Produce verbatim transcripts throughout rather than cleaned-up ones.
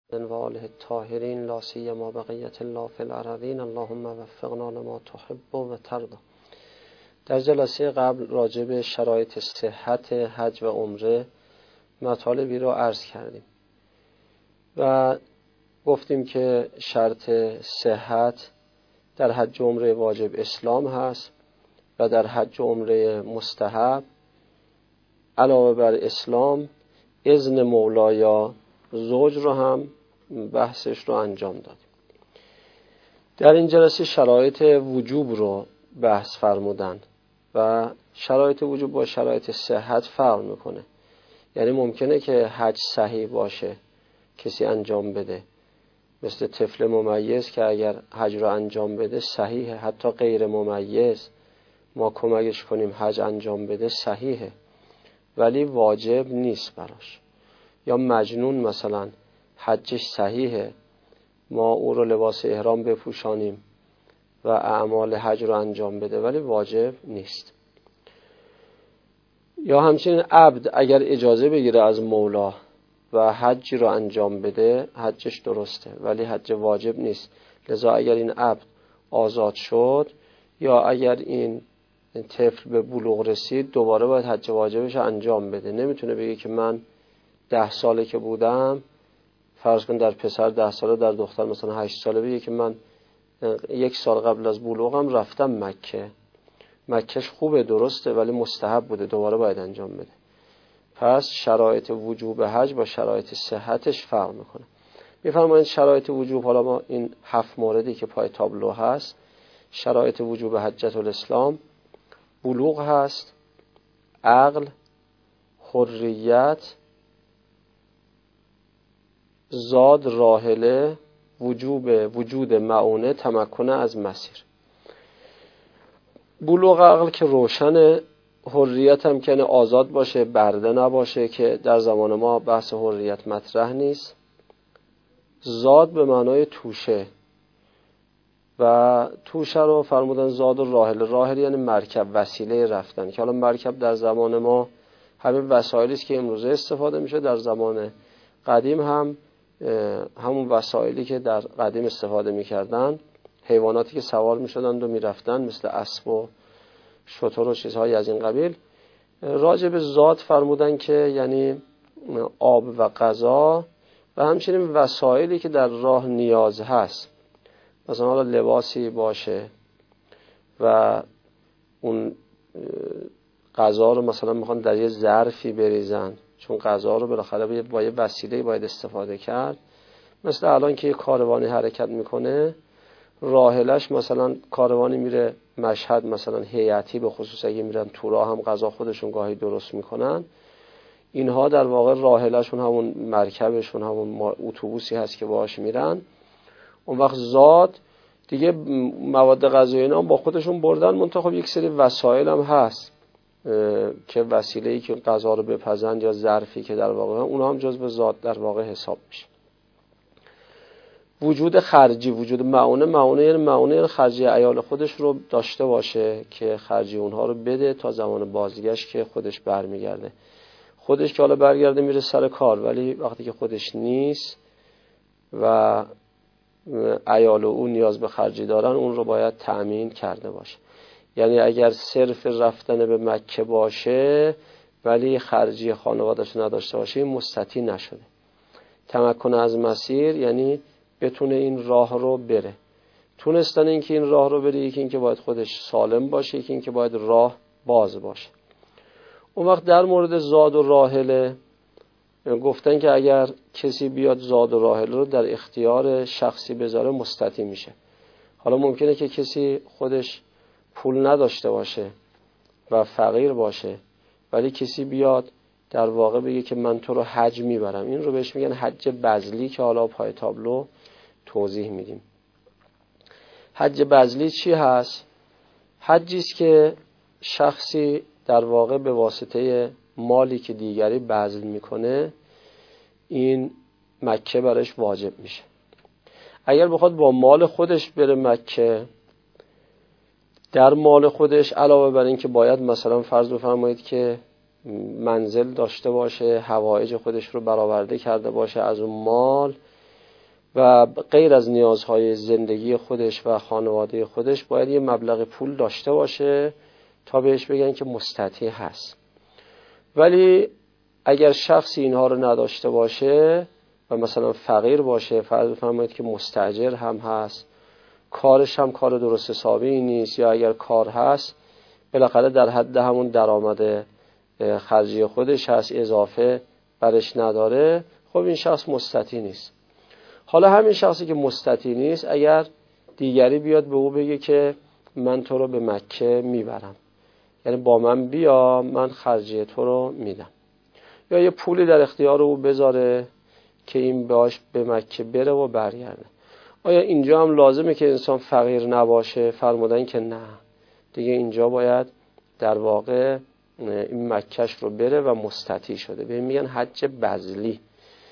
و آله الطاهرین لا سیما بقیت الله فی الارضین اللهم وفقنا لما تحب و ترضی. در جلسه قبل راجع به شرایط صحت حج و عمره مطالبی رو عرض کردیم و گفتیم که شرط صحت در حج و عمره واجب اسلام هست و در حج و عمره مستحب علاوه بر اسلام اذن مولا یا زوج رو هم بحثش رو انجام دادیم. در این جلسه شرایط وجوب رو بحث فرمودن و شرایط وجوب با شرایط صحت فرق میکنه. یعنی ممکنه که حج صحیح باشه کسی انجام بده، مثل طفل ممیز که اگر حج رو انجام بده صحیحه، حتی غیر ممیز ما کمکش کنیم حج انجام بده صحیحه، ولی واجب نیست براش. یا مجنون مثلا حجش صحیحه، ما او رو لباس احرام بپوشانیم و اعمال حج رو انجام بده، ولی واجب نیست. یا همچنین عبد اگر اجازه بگیره از مولا و حج رو انجام بده حجش درسته، ولی حج واجب نیست. لذا اگر این عبد آزاد شد یا اگر این طفل به بلوغ رسید دوباره باید حج واجبش انجام بده. نمیتونه بگه که من ده ساله که بودم، فرض کن در پسر ده ساله، در دختر مثلا هشت ساله، بگه که من یک سال قبل از بلوغم رفتم مکه، مکهش خوبه درسته ولی مستحب بوده، دوباره باید انجام بده. پس شرایط وجوب حج با شرایط صحتش فرق میکنه. میفرمایند شرایط وجوب، حالا ما این هفت موردی که پای تابلو هست، شرایط وجوب حجت الاسلام بلوغ هست، عقل، حریت، زاد راحله، وجوب وجود معونه، تمکن از مسیر. بلوغ عقل که روشنه، حریت هم که آزاد باشه، برده نباشه، که در زمان ما بحث حریت مطرح نیست. زاد به معنای توشه و توشه رو فرمودن زاد و راحله. راحله یعنی مرکب، وسیله رفتن، که حالا مرکب در زمان ما همین وسایلی است که امروزه استفاده میشه، در زمان قدیم هم همون وسایلی که در قدیم استفاده میکردن، حیواناتی که سوار میشدند و میرفتن مثل اسب و شتر و چیزهای از این قبیل. راجع به ذات فرمودن که یعنی آب و غذا و همچنین وسایلی که در راه نیاز هست، مثلا حالا لباسی باشه و اون غذا رو مثلا میخوان در یه ظرفی بریزن، چون غذا رو بالاخره با یه وسیله باید استفاده کرد. مثل الان که یه کاروانی حرکت میکنه، راحلش مثلا کاروانی میره مشهد مثلا هیئتی، به خصوص اگه میرن تو راه هم غذا خودشون گاهی درست میکنن، اینها در واقع راحلشون همون مرکبشون، همون اتوبوسی هست که باهاش میرن. اون وقت زاد دیگه مواد غذایی اینا هم با خودشون بردن، منتها خب یک سری وسایل هم هست که وسیله‌ای که غذا رو بپزند یا ظرفی که در واقع اونها هم جزو زاد در واقع حساب میشه. وجود خرجی، وجود معونه، معونه یعنی معونه خرجی عیال خودش رو داشته باشه که خرجی اونها رو بده تا زمان بازگشت که خودش برمیگرده. خودش که حالا برگرده میره سر کار، ولی وقتی که خودش نیست و عیال او نیاز به خرجی دارن اون رو باید تأمین کرده باشه. یعنی اگر صرف رفتن به مکه باشه ولی خرجی خانواده‌اش نداشته باشه مستطیع نشده. تمکن از مسیر یعنی بتونه این راه رو بره. تونستن این که این راه رو بره، یکی این که باید خودش سالم باشه، یکی این که باید راه باز باشه. اون وقت در مورد زاد و راحله گفتن که اگر کسی بیاد زاد و راحله رو در اختیار شخصی بذاره مستطیع میشه. حالا ممکنه که کسی خودش پول نداشته باشه و فقیر باشه، ولی کسی بیاد در واقع بگه که من تو رو حج میبرم، این رو بهش میگن حج بذلی که حالا پای تابلو توضیح میدیم. حج بذلی چی هست؟ حجی است که شخصی در واقع به واسطه مالی که دیگری بذل میکنه این مکه برش واجب میشه. اگر بخواد با مال خودش بره مکه، در مال خودش علاوه بر این که باید مثلا فرض بفرمایید که منزل داشته باشه، حوایج خودش رو برآورده کرده باشه از اون مال، و غیر از نیازهای زندگی خودش و خانواده خودش باید یه مبلغ پول داشته باشه تا بهش بگن که مستطیع هست. ولی اگر شخصی اینها رو نداشته باشه و مثلا فقیر باشه، فرض بفرمایید که مستاجر هم هست، کارش هم کار درست حسابی نیست، یا اگر کار هست بالاخره در حد همون درآمد خرجی خودش هست، اضافه برش نداره، خب این شخص مستطیع نیست. حالا همین شخصی که مستطیع نیست اگر دیگری بیاد به او بگه که من تو رو به مکه میبرم، یعنی با من بیا من خرجی تو رو میدم، یا یه پولی در اختیار او بذاره که این باش به مکه بره و برگرده، آیا اینجا هم لازمه که انسان فقیر نباشه؟ فرمودن که نه، دیگه اینجا باید در واقع این مکهش رو بره و مستطیع شده. به این میگن حج بذلی.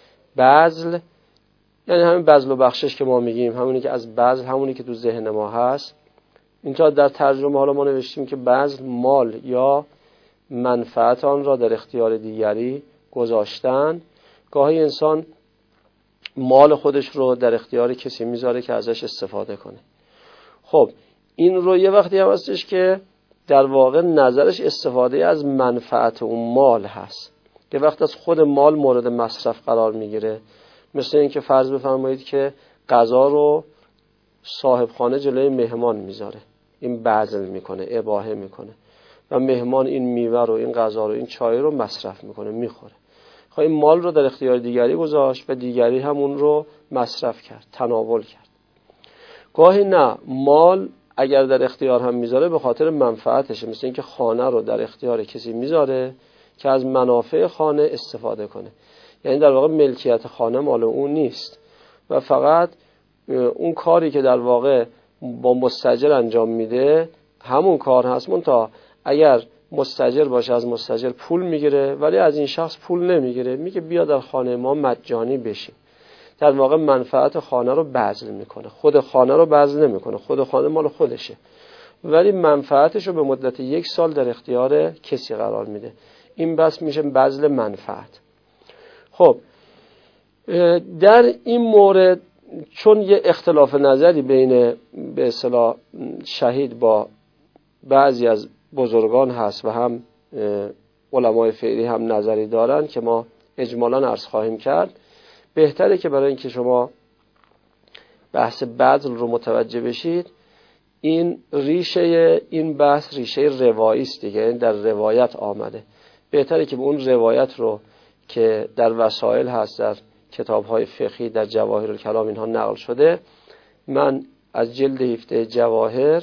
بذل یعنی همین بذل و بخشش که ما میگیم، همونی که از بذل، همونی که تو ذهن ما هست. اینجا در ترجمه حالا ما نوشتیم که بذل مال یا منفعت آن را در اختیار دیگری گذاشتن. گاهی انسان مال خودش رو در اختیار کسی میذاره که ازش استفاده کنه. خب این رو یه وقتی هم هستش که در واقع نظرش استفاده از منفعت اون مال هست، یه وقت از خود مال مورد مصرف قرار میگیره. مثل این که فرض بفرمایید که غذا رو صاحب خانه جلوی مهمان میذاره، این بذل میکنه، اباحه میکنه و مهمان این میوه رو، این غذا رو، این چای رو مصرف میکنه، میخوره. خب این مال رو در اختیار دیگری گذاشت و دیگری هم اون رو مصرف کرد، تناول کرد. گاهی نه، مال اگر در اختیار هم میذاره به خاطر منفعتشه، مثل این که خانه رو در اختیار کسی میذاره که از منافع خانه استفاده کنه، یعنی در واقع ملکیت خانه مال اون نیست و فقط اون کاری که در واقع با مستاجر انجام میده همون کار هست، منتها اگر مستاجر باشه از مستاجر پول میگیره ولی از این شخص پول نمیگیره، میگه بیا در خانه ما مجانی بشی. در واقع منفعت خانه رو بذل میکنه، خود خانه رو بذل نمیکنه، خود خانه مال خودشه ولی منفعتش رو به مدت یک سال در اختیار کسی قرار میده. این بس میشه بذل منفعت. خب در این مورد چون یه اختلاف نظری بین به اصطلاح شهید با بعضی از بزرگان هست و هم علمای فعلی هم نظری دارن که ما اجمالاً عرض خواهیم کرد، بهتره که برای اینکه شما بحث بذل رو متوجه بشید، این ریشه این بحث ریشه روایی است دیگه، این در روایت آمده. بهتره که به اون روایت رو که در وسائل هست، در کتاب‌های فقهی، در جواهر الکلام اینها نقل شده، من از جلد هفده جواهر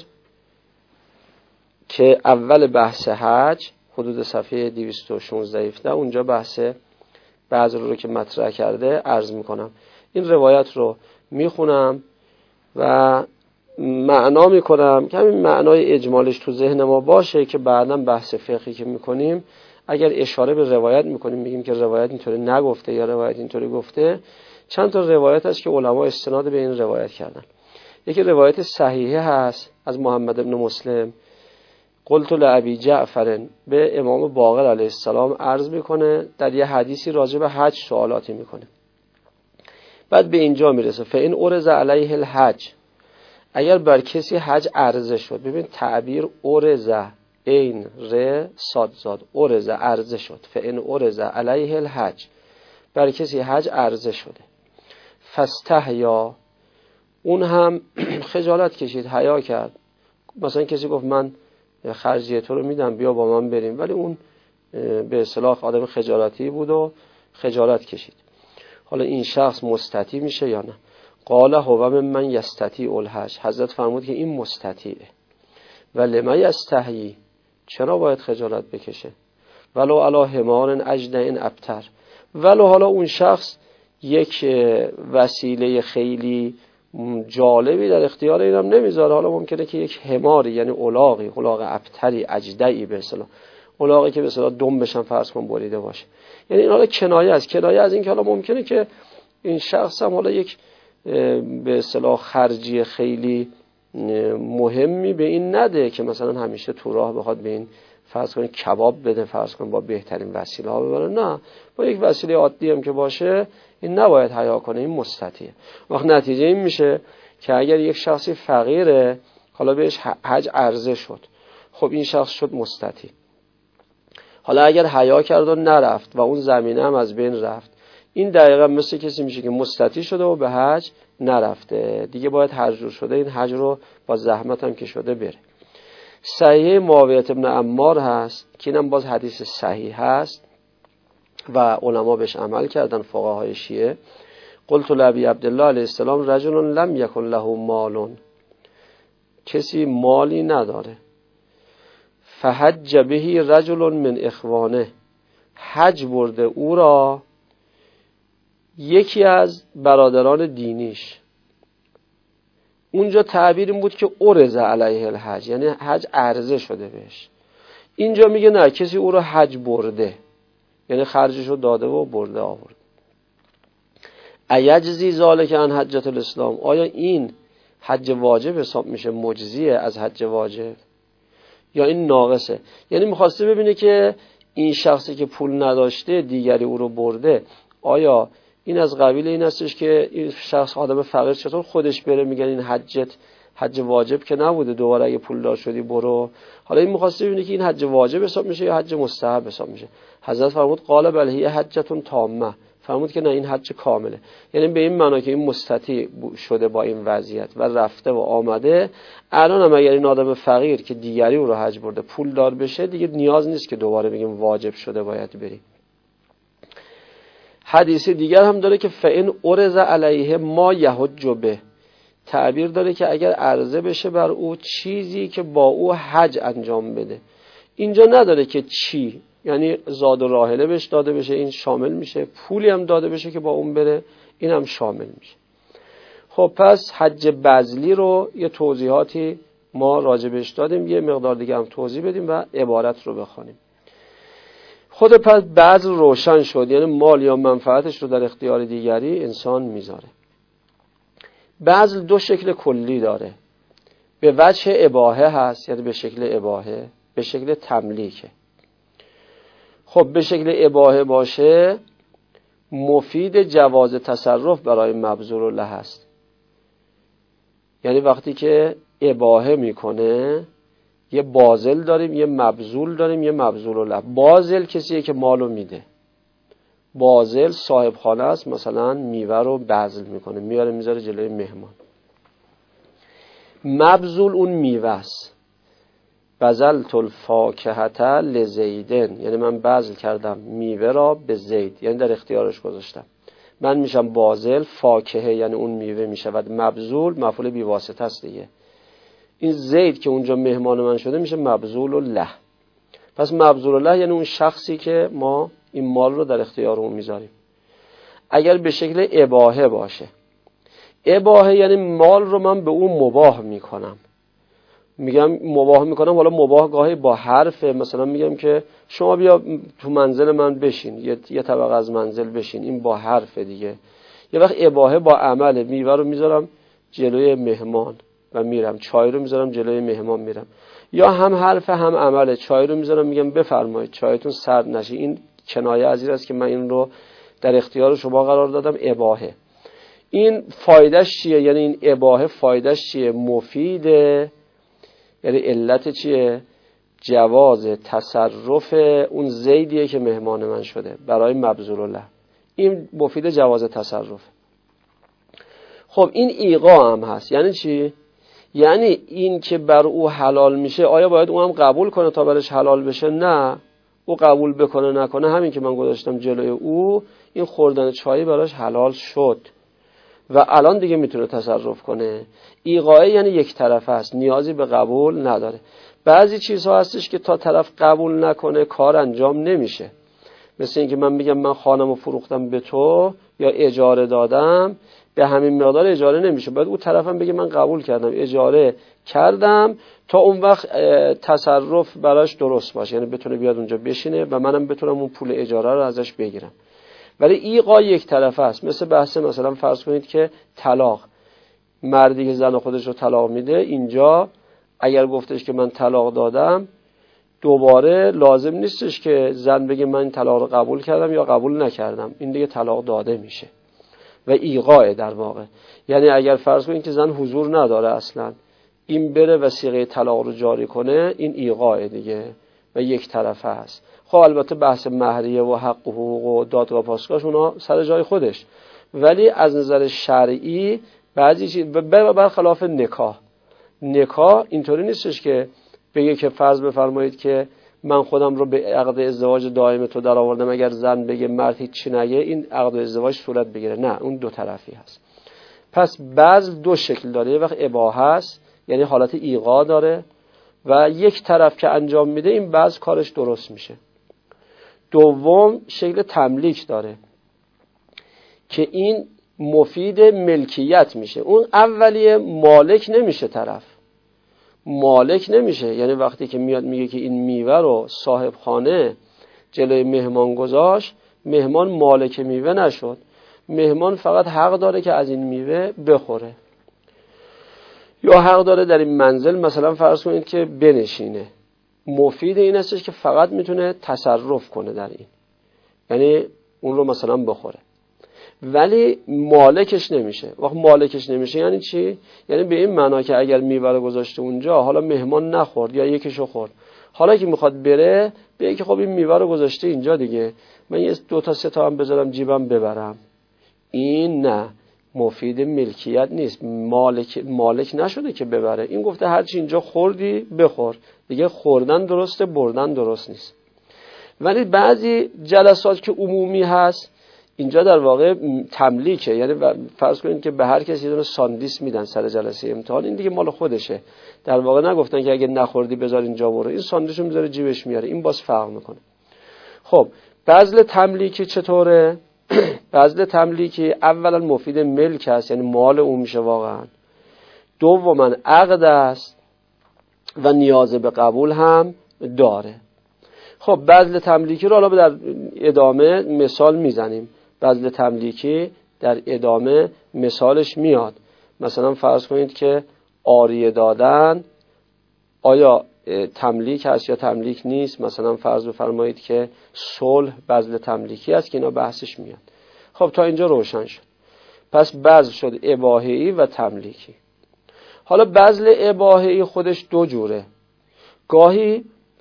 که اول بحث حج حدود صفحه دویست و شانزده هفده اونجا بحث بذل رو که مطرح کرده عرض میکنم. این روایت رو میخونم و معنا میکنم که همین معنای اجمالش تو ذهن ما باشه که بعداً بحث فقهی که میکنیم اگر اشاره به روایت میکنیم میگیم که روایت اینطوری نگفته یا روایت اینطوری گفته. چند تا روایت هست که علما استناد به این روایت کردن. یکی روایت صحیحه هست از محمد ابن مسلم، قلت لابی جعفر، به امام باقر علیه السلام عرض میکنه، در یه حدیثی راجع به حج سوالاتی میکنه. بعد به اینجا میرسه فإن عرض علیه الحج، اگر بر کسی حج عرضه شد. ببین تعبیر عرض، این ر صاد زاد، عرض عرضه شد. فإن عرض علیه الحج، بر کسی حج عرضه شده. فاستحیا، اون هم خجالت کشید، حیا کرد. مثلا کسی گفت من خرجی تو رو میدم بیا با من بریم، ولی اون به اصطلاح آدم خجالتی بود و خجالت کشید. حالا این شخص مستطیع میشه یا نه؟ قال هو من یستطیع الحج، حضرت فرمود که این مستطیعه. ولی ما یستحیی، چرا باید خجالت بکشه؟ ولو علی حمار اجدع ابتر، ولو حالا اون شخص یک وسیله خیلی جالبی در اختیار اینم نمیذاره، حالا ممکنه که یک حماری یعنی الاغی، الاغ ابتری اجدعی به اصطلاح، الاغی که به اصطلاح دم بشن فرض کن بریده باشه، یعنی این حالا کنایه است، کنایه از این که حالا ممکنه که این شخص هم حالا یک به اصطلاح خرجی خیلی مهمی به این نده که مثلا همیشه تو راه بخواد به این فرض کن کباب بده، فرض کن با بهترین وسیله ها ببره، نه، با یک وسیله عادی هم که باشه این نباید حیا کنه، این مستطیعه. وقت نتیجه این میشه که اگر یک شخصی فقیره، حالا بهش حج عرضه شد، خب این شخص شد مستطیع. حالا اگر حیا کرد و نرفت و اون زمینه هم از بین رفت، این دقیقا مثل کسی میشه که مستطیع شده و به حج نرفته، دیگه باید حج شده، این حج رو با زحمت هم که شده بره. صحیح معاویه بن عمار هست که اینم باز حدیث صحیح هست و علما بهش عمل کردن، فقهای شیعه. قلت لابی عبدالله علیه السلام رجل لم یکن له مال، کسی مالی نداره، فحج به رجل من اخوانه، حج برده او را یکی از برادران دینیش. اونجا تعبیر این بود که ارز علیه الحج، یعنی حج عرضه شده بهش. اینجا میگه نه، کسی او را حج برده، یعنی خرجش رو داده و برده آورد. ایجزی ذالک عن حجة الاسلام، آیا این حج واجب حساب میشه، مجزیه از حج واجب، یا این ناقصه؟ یعنی میخواسته ببینه که این شخصی که پول نداشته دیگری او رو برده، آیا این از قبیل این هستش که این شخص آدم فقیر چطور خودش بره میگن این حجت حج واجب که نبوده، دوباره اگه پول دار شدی برو. حالا این میخواسته ببینه که این حج واجب حساب میشه یا حج مستحب حساب میشه. حضرت فرمود قال بل هی حجتون تامه، فرمود که نه، این حج کامله. یعنی به این معنا که این مستطیع شده با این وضعیت و رفته و آمده. الان هم اگر این آدم فقیر که دیگری او رو حج برده پول دار بشه، دیگه نیاز نیست که دوباره بگیم واجب شده باید بری. حدیث دیگر هم داره که فإن ارز علیه ما یحج به، تعبیر داره که اگر عرضه بشه بر او چیزی که با او حج انجام بده. اینجا نداره که چی، یعنی زاد و راحله بهش داده بشه، این شامل میشه، پولی هم داده بشه که با اون بره، این هم شامل میشه. خب پس حج بذلی رو یه توضیحاتی ما راجبش دادیم، یه مقدار دیگه هم توضیح بدیم و عبارت رو بخونیم. خود پس بذل روشن شد، یعنی مال یا منفعتش رو در اختیار دیگری انسان میذاره. بذل دو شکل کلی داره، به وجه اباحه هست، یعنی به شکل اباحه، به شکل تملیکه. خب به شکل اباحه باشه مفید جواز تصرف برای مبذول له هست، یعنی وقتی که اباحه میکنه یه باذل داریم، یه مبذول داریم، یه مبذول له. باذل کسیه که مالو میده، باذل صاحب خانه است، مثلا میوه رو بذل میکنه، میاره میذاره جلوی مهمان. مبذول اون میوه است. بذلت الفاکهة لزیدن، یعنی من بذل کردم میوه را به زید، یعنی در اختیارش گذاشتم. من میشم باذل، فاکهه یعنی اون میوه میشود مبذول، مفعول بی واسطه است دیگه. این زید که اونجا مهمان من شده میشه مبذول له. پس مبذول له یعنی اون شخصی که ما این مال رو در اختیار اون میذاریم. اگر به شکل اباحه باشه، اباحه یعنی مال رو من به اون مباح میکنم، میگم مباح میکنم، حالا مباح گاهی با حرف، مثلا میگم که شما بیا تو منزل من بشین، یه, یه طبقه از منزل بشین، این با حرف دیگه. یه وقت اباحه با عمله، میوه رو میذارم جلوی مهمان و میرم، چای رو میذارم جلوی مهمان میرم، یا هم حرف هم عمله، چای رو میذارم میگم بفرمایید چایتون سرد نشه. این کنایه از این است که من این رو در اختیار شما قرار دادم، اباحه. این فایدهش چیه؟ یعنی این اباحه فایدهش چیه؟ مفیده، یعنی علت چیه؟ جواز تصرف اون زیدیه که مهمان من شده برای مبذول له، این مفید جواز تصرف. خب این ایقا هم هست، یعنی چی؟ یعنی این که بر او حلال میشه، آیا باید او هم قبول کنه تا برش حلال بشه؟ نه، او قبول بکنه نکنه، همین که من گذاشتم جلوی او، این خوردن چایی براش حلال شد و الان دیگه میتونه تصرف کنه. ایقاعه یعنی یک طرفه است، نیازی به قبول نداره. بعضی چیزها هستش که تا طرف قبول نکنه کار انجام نمیشه، مثل اینکه من میگم من خانمو فروختم به تو یا اجاره دادم، به همین مقدار اجاره نمیشه، باید اون طرفم بگه من قبول کردم اجاره کردم، تا اون وقت تصرف براش درست باشه، یعنی بتونه بیاد اونجا بشینه و منم بتونم اون پول اجاره رو ازش بگیرم. ولی ایقا یک طرفه است، مثل بحث مثلا فرض کنید که طلاق، مردی که زن خودش رو طلاق میده، اینجا اگر گفتش که من طلاق دادم، دوباره لازم نیستش که زن بگه من طلاق رو قبول کردم یا قبول نکردم، این دیگه طلاق داده میشه. و ایقاع در واقع. یعنی اگر فرض کنید که زن حضور نداره اصلا، این بره و صیغه طلاق رو جاری کنه، این ایقاع دیگه و یک طرفه است. خب البته بحث مهریه و حق و حقوق و دادگاه پاسگاهش اونا سر جای خودش، ولی از نظر شرعی بعضی چیز برخلاف نکاح، نکاح اینطوری نیستش که بگه که فرض بفرمایید که من خودم رو به عقد ازدواج دائم تو در آوردم، اگر زن بگه مرد هیچ چی نگه این عقد ازدواج صورت بگیره. نه، اون دو طرفی هست. پس بعض دو شکل داره، یه وقت اباحه است یعنی حالت ایقاع داره و یک طرف که انجام میده این بعض کارش درست میشه. دوم شکل تملیک داره که این مفید ملکیت میشه. اون اولیه مالک نمیشه، طرف مالک نمیشه، یعنی وقتی که میاد میگه که این میوه رو صاحب خانه جلوی مهمان گذاشت، مهمان مالک میوه نشد، مهمان فقط حق داره که از این میوه بخوره، یا حق داره در این منزل مثلا فرض کنید که بنشینه. مفید این هستش که فقط میتونه تصرف کنه در این، یعنی اون رو مثلا بخوره، ولی مالکش نمیشه. وقت مالکش نمیشه یعنی چی؟ یعنی به این معنا که اگر میوه رو گذاشته اونجا، حالا مهمان نخورد یا یکیشو خورد، حالا که میخواد بره بگه که خب این میوه رو گذاشته اینجا دیگه، من یه دو تا سه تا هم بذارم جیبم ببرم. این نه، مفید ملکیت نیست، مالک مالک نشده که ببره. این گفته هرچی اینجا خوردی بخور دیگه، خوردن درسته، بردن درست نیست. ولی بعضی جلسات که عمومی هست اینجا در واقع تملیکه، یعنی فرض کنید که به هر کسی دونه ساندیس میدن سر جلسه امتحان، این دیگه مال خودشه. در واقع نگفتن که اگه نخوردی بذار اینجا برو، این ساندیسو میذاره جیبش میاره، این باز فرق میکنه. خب بذل تملیکی چطوره؟ بذل تملیکی اولا مفید ملک است، یعنی مال اون میشه واقعا. دوما عقد است و نیاز به قبول هم داره. خب بذل تملیکی رو حالا در ادامه مثال میزنیم. بذل تملیکی در ادامه مثالش میاد. مثلا فرض کنید که عاریه دادن آیا تملیک هست یا تملیک نیست. مثلا فرض بفرمایید که صلح بذل تملیکی است که اینا بحثش میاد. خب تا اینجا روشن شد. پس بذل شد اباحه‌ای و تملیکی. حالا بذل اباحه‌ای خودش دو جوره. گاهی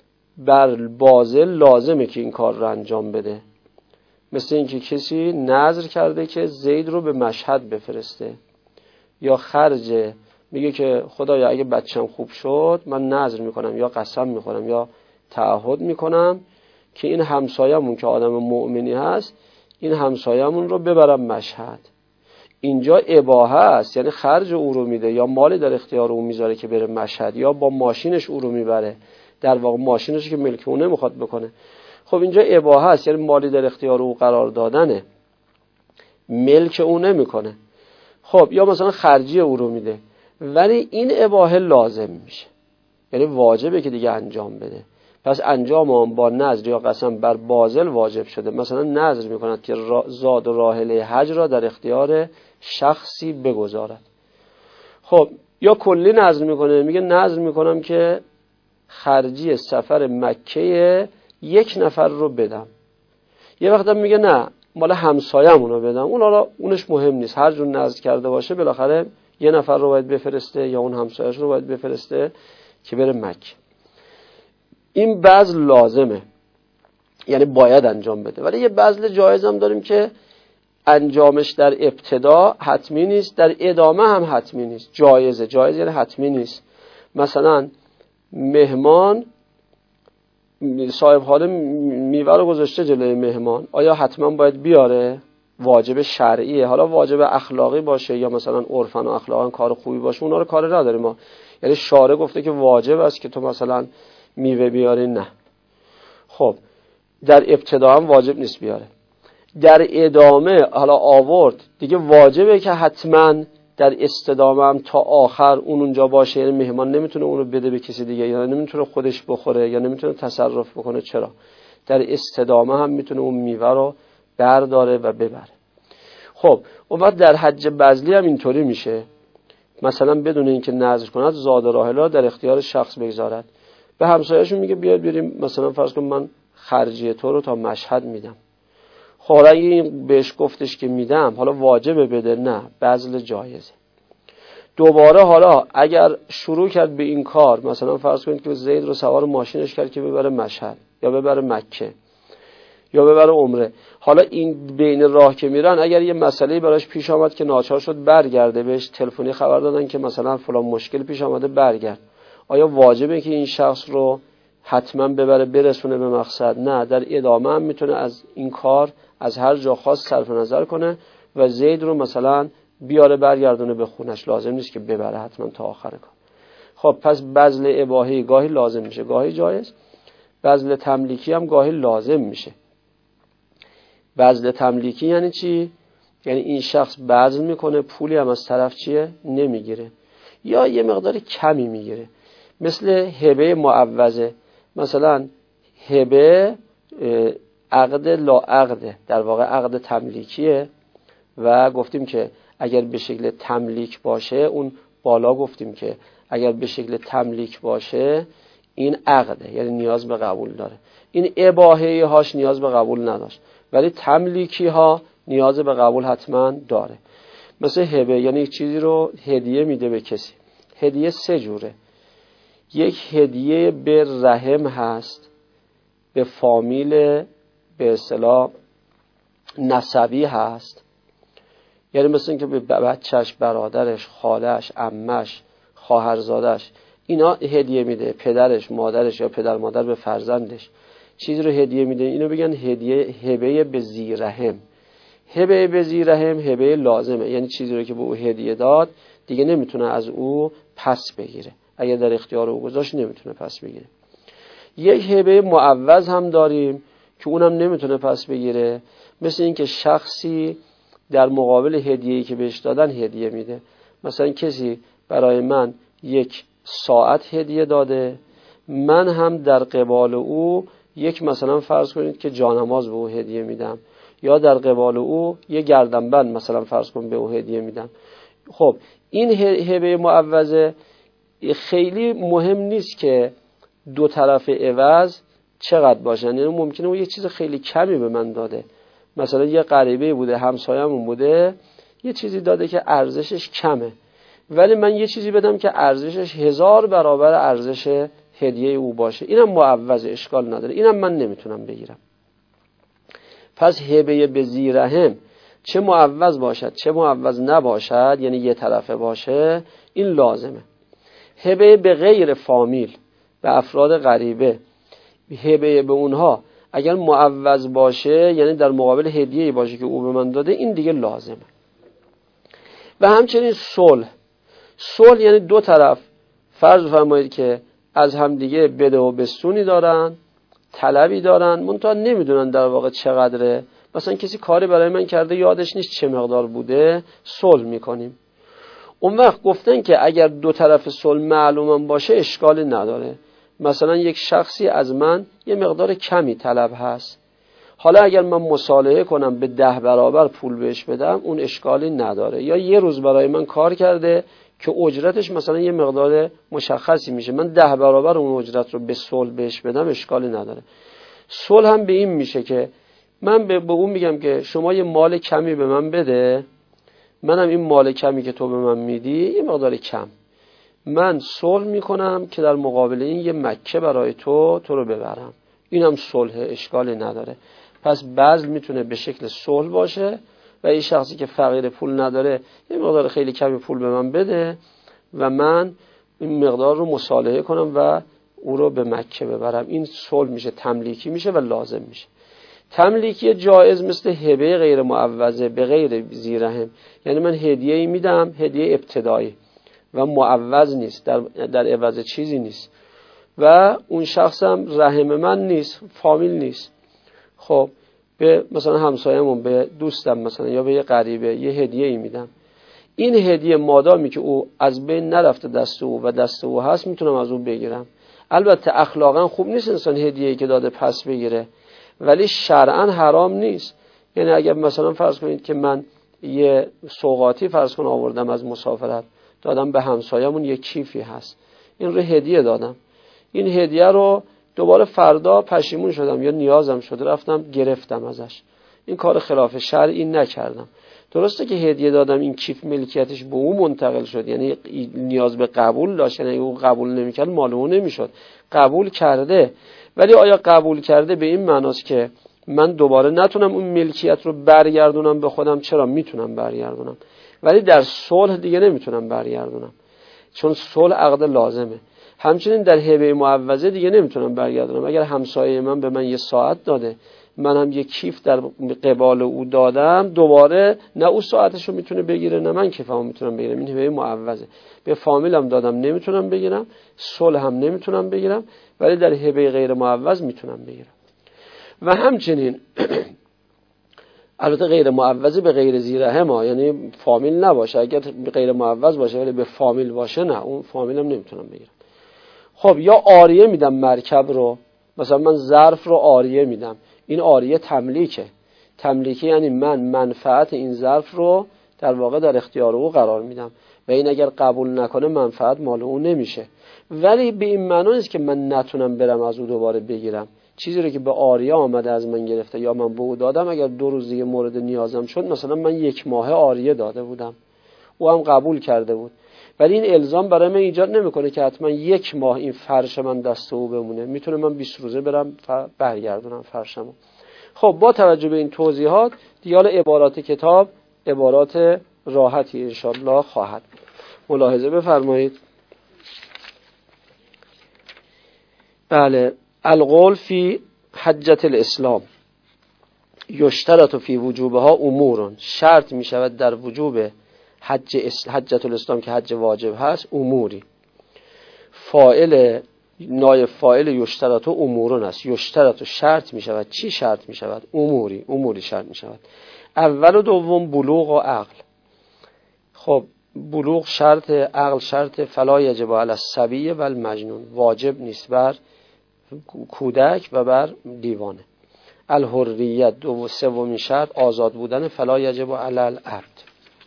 بر باذل لازمه که این کار رو انجام بده، مثل اینکه کسی نذر کرده که زید رو به مشهد بفرسته، یا خرجه میگه که خدایا اگه بچم خوب شد من نذر میکنم یا قسم میخورم یا تعهد میکنم که این همسایمون که آدم مؤمنی هست این همسایمون رو ببرم مشهد. اینجا اباحه است، یعنی خرج او رو میده یا مالی در اختیار او میذاره که بره مشهد، یا با ماشینش او رو میبره، در واقع ماشینش که ملک اونه میخواد بکنه. خب اینجا اباحه است، یعنی مالی در اختیار او قرار دادنه، ملک او نمیکنه. خب یا مثلا خرجی او رو میده، ولی این اباحه لازم میشه، یعنی واجبه که دیگه انجام بده. پس انجام آن با نذر یا قسم بر باذل واجب شده. مثلا نذر میکند که زاد و راحله حج را در اختیار شخصی بگذارد. خب یا کلی نذر میکنه، میگه نذر میکنم که خرجی سفر مکه یک نفر رو بدم. یه وقت هم میگه نه مال همسایه‌مون رو بدم. اون حالا اونش مهم نیست، هر جور نذر کرده باشه بالاخره یه نفر رو باید بفرسته یا اون همسایه‌اش رو باید بفرسته که بره مکه. این بذل لازمه، یعنی باید انجام بده. ولی یه بذل جایز هم داریم که انجامش در ابتدا حتمی نیست، در ادامه هم حتمی نیست، جایزه. جایز یعنی حتمی نیست. مثلا مهمان صاحب حال میوه رو گذاشته جلوی مهمان، آیا حتما باید بیاره؟ واجب شرعیه. حالا واجب اخلاقی باشه یا مثلا عرفاً و اخلاقاً کار خوبی باشه، اونا رو کار نداریم ما. یعنی شارع گفته که واجب است که تو مثلا میوه بیاری، نه. خب در ابتدا هم واجب نیست بیاره، در ادامه حالا آورد دیگه واجبه که حتما در استدامه هم تا آخر اون اونجا باشه. یعنی مهمان نمیتونه اونو بده به کسی دیگه، یا نمیتونه خودش بخوره یا نمیتونه تصرف بکنه. چرا؟ در استدامه هم میتونه اون میوه رو برداره و ببره. خب اون وقت در حج بذلی هم اینطوری میشه، مثلا بدون اینکه نذر کند زاد و راحله در اختیار شخص بگذارد. به همسایه‌شون میگه بیاد بریم مثلا فرض کن من خرجی تو رو تا مشهد میدم. حالا این بهش گفتش که میدم، حالا واجبه بده؟ نه، بذل جایزه. دوباره حالا اگر شروع کرد به این کار، مثلا فرض کنید که زید رو سوار ماشینش کرد که ببره مشهد یا ببره مکه یا ببره عمره، حالا این بین راه که میرن اگر یه مسئله براش پیش آمد که ناچار شد برگرده، بهش تلفنی خبر دادن که مثلا فلان مشکل پیش آمده برگرد، آیا واجبه که این شخص رو حتما ببره برسونه به مقصد؟ نه، در ادامه هم میتونه از این کار از هر جا خواست صرف نظر کنه و زید رو مثلا بیاره برگردونه به خونش، لازم نیست که ببره حتما تا آخر کار. خب پس بذل اباحی گاهی لازم میشه، گاهی جایز. بذل تملیکی هم گاهی لازم میشه. بذل تملیکی یعنی چی؟ یعنی این شخص بذل میکنه، پولی هم از طرف چیه؟ نمیگیره، یا یه مقدار کمی میگیره. مثل هبه معوضه، مثلا هبه عقد لا عقده، در واقع عقد تملیکیه و گفتیم که اگر به شکل تملیک باشه، اون بالا گفتیم که اگر به شکل تملیک باشه این عقده، یعنی نیاز به قبول داره. این اباحی هاش نیاز به قبول نداشت، ولی تملیکی ها نیاز به قبول حتما داره. مثل هبه، یعنی یک چیزی رو هدیه میده به کسی. هدیه سه جوره. یک هدیه به رحم هست، به فامیل به اصطلاح نسبی هست، یعنی مثل این که به بچهش، برادرش، خالش، عمش، خواهرزادش اینا هدیه میده، پدرش، مادرش یا پدر مادر به فرزندش چیزی رو هدیه میده، اینو بگن هدیه هبه به ذی رحم. هبه به ذی رحم هبه لازمه، یعنی چیزی رو که به او هدیه داد دیگه نمیتونه از او پس بگیره، اگر در اختیار او گذاشت نمیتونه پس بگیره. یک هبه معوض هم داریم که اونم نمیتونه پس بگیره، مثل این که شخصی در مقابل هدیه‌ای که بهش دادن هدیه میده. مثلا کسی برای من یک ساعت هدیه داده، من هم در قبال او یک مثلا فرض کنید که جانماز به او هدیه میدم، یا در قبال او یک گردنبند مثلا فرض کن به او هدیه میدم. خب این هبه معوضه خیلی مهم نیست که دو طرف عوض چقدر باشن، یعنی ممکنه او یه چیز خیلی کمی به من داده، مثلا یه غریبه بوده، همسایه‌مون بوده، یه چیزی داده که ارزشش کمه، ولی من یه چیزی بدم که ارزشش هزار برابر ارزش هدیه او باشه، اینم معوض، اشکال نداره، اینم من نمیتونم بگیرم. پس هبه به ذی رحم چه معوض باشد چه معوض نباشد، یعنی یه طرفه باشه، این لازمه. هبه به غیر فامیل، به افراد غریبه، هبه به اونها اگر معوض باشه، یعنی در مقابل هدیه‌ای باشه که او به من داده، این دیگه لازمه. و همچنین صلح. صلح یعنی دو طرف فرض فرمایید که از هم دیگه بده و بستونی دارن، طلبی دارن، منتها نمیدونن در واقع چقدره. مثلا کسی کاری برای من کرده یادش نیست چه مقدار بوده، صلح میکنیم. اون وقت گفتن که اگر دو طرف صلح معلوم باشه اشکالی نداره. مثلا یک شخصی از من یه مقدار کمی طلب هست، حالا اگر من مصالحه کنم به ده برابر پول بهش بدم اون اشکالی نداره. یا یه روز برای من کار کرده که اجرتش مثلا یه مقدار مشخصی میشه، من ده برابر اون اجرت رو به صلح بهش بدم اشکالی نداره. صلح هم به این میشه که من به اون میگم که شما یه مال کمی به من بده، منم این مال کمی که تو به من میدی یه مقدار کم، من صلح میکنم که در مقابل این یه مکه برای تو تو رو ببرم، اینم صلح، اشکالی نداره. پس بذل میتونه به شکل صلح باشه و این شخصی که فقیر پول نداره یه مقدار خیلی کمی پول به من بده و من این مقدار رو مصالحه کنم و او رو به مکه ببرم، این صلح میشه، تملیکی میشه و لازم میشه. تملیکی جایز مثل هبه غیر معوضه به غیر ذی رحم، یعنی من هدیه‌ای میدم، هدیه ابتدایی و معوض نیست، در در عوض چیزی نیست و اون شخصم رحم من نیست، فامیل نیست. خب به مثلا همسایه‌مون، به دوستم مثلا یا به یه غریبه یه هدیه‌ای میدم، این هدیه مادامی که او از بین نرفته دست او و دست او هست میتونم از او بگیرم. البته اخلاقا خوب نیست انسان هدیه‌ای که داده پس بگیره، ولی شرعاً حرام نیست. یعنی اگر مثلا فرض کنید که من یه سوغاتی فرض کن آوردم از مسافرت، دادم به همسایه‌مون، یه کیفی هست، این رو هدیه دادم، این هدیه رو دوباره فردا پشیمون شدم یا نیازم شد رفتم گرفتم ازش، این کار خلاف شرعی نکردم. درسته که هدیه دادم، این کیف ملکیتش به اون منتقل شد، یعنی نیاز به قبول داشت، یعنی اون قبول نمیکرد مال اون نمیشد. قبول کرده، ولی آیا قبول کرده به این معناست که من دوباره نتونم اون ملکیت رو برگردونم به خودم؟ چرا میتونم برگردونم، ولی در صلح دیگه نمیتونم برگردونم، چون صلح عقد لازمه. همچنین در هبه معوضه دیگه نمیتونم برگردونم. اگر همسایه من به من یه ساعت داده، من هم یه کیف در قبال او دادم، دوباره نه او ساعتشو میتونه بگیره نه من کیفمو میتونم بگیرم. این هبه معوضه. به فامیلم دادم نمیتونم بگیرم، صلح هم نمیتونم بگیرم، ولی در هبه غیر معوض میتونم بگیرم. و همچنین البته غیر معوض به غیر زیرهم ها، یعنی فامیل نباشه. اگر غیر معوض باشه ولی به فامیل باشه، نه اون فامیلم نمیتونم بگیرم. خب یا عاریه میدم مرکب رو، مثلا من ظرف رو عاریه میدم، این عاریه تملیکه. تملیکه یعنی من منفعت این ظرف رو در واقع در اختیار او قرار میدم و این اگر قبول نکنه منفعت مال او نمیشه. ولی به این معنی نیست که من نتونم برم از او دوباره بگیرم. چیزی رو که به عاریه آمده از من گرفته یا من به او دادم، اگر دو روز دیگه مورد نیازم شد، مثلا من یک ماه عاریه داده بودم، او هم قبول کرده بود، ولی این الزام برای من ایجاد نمیکنه که حتما یک ماه این فرش من دست او بمونه. میتونه من بیست روزه برم برگردونم فرشمو. خب با توجه به این توضیحات دیگه حالا عبارات کتاب عبارات راحتی انشالله خواهد بود. ملاحظه بفرمایید. بله، القول فی حجت الاسلام یشترط فی وجوبها امور، شرط می شود در وجوب حج حجت الاسلام که حج واجب هست اموری. فاعل نایب فاعل یشترط امورون است. یشترط شرط می شود. چی شرط می شود؟ اموری. اموری شرط می شود. اول و دوم بلوغ و عقل. خب بلوغ شرط، عقل شرط. فلا یجب علی الصبی و المجنون، واجب نیست بر کودک و بر دیوانه. الحریت دو سومین شرط آزاد بودن. فلا یجب علی العبد.